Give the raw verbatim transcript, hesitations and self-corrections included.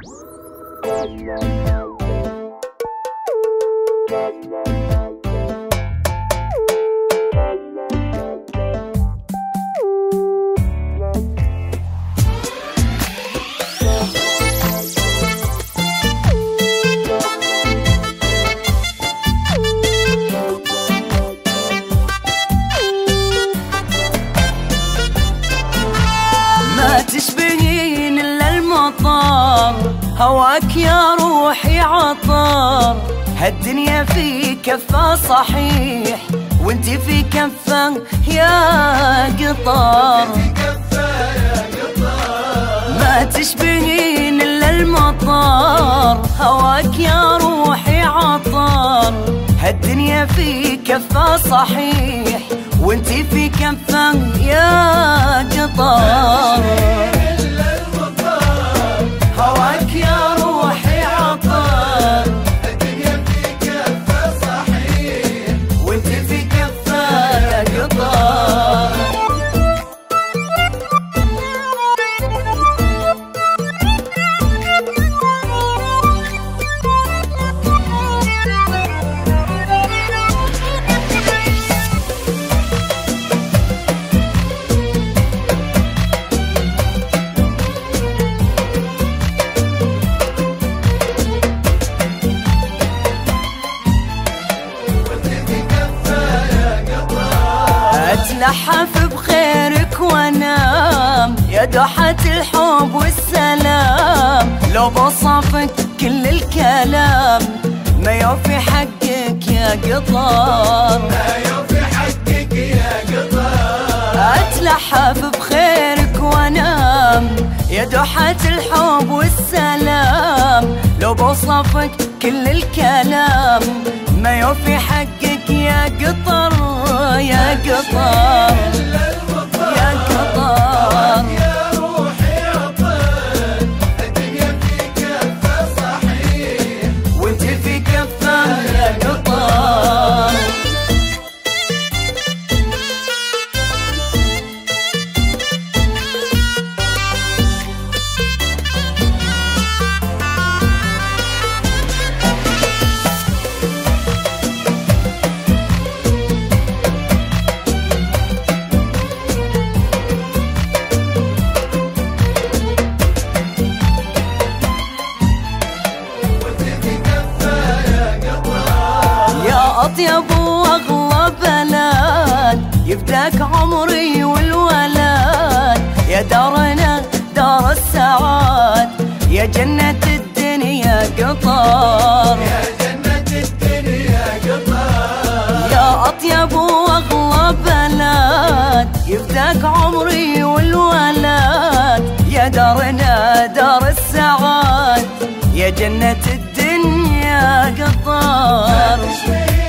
تشبهين إلا المطر، هواك يا روحي عطر. هالدنيا في كفة صحيح وانتي في كفة يا قطر. ما تشبهين إلا المطر، هواك يا روحي عطر. هالدنيا في كفة صحيح وانتي في كفة يا قطر. هواك يا روحي عطر، الدنيا في كفة صحيح وانتي في كفة يا قطر. اتلحف بخيرك وانام يا دوحة الحب والسلام. لو بوصفك كل الكلام ما يوفي حقك يا قطر، ما يوفي حقك يا قطر. اتلحف بخيرك وانام يا دوحة الحب والسلام. لو بوصفك كل الكلام ما يوفي حقك يا قطر، يا قطر يا قطر. يا روحي عطر، الدنيا في كفة صحيح وانتي في كفة يا قطر. أطيب وأغلى بلد يفداك عمري والولد. يا دارنا دار السعاد، يا جنة الدنيا قطر، يا جنة الدنيا قطر. يا أطيب وأغلى بلد يفداك عمري والولد. يا دارنا دار السعاد، يا جنة الدنيا قطر.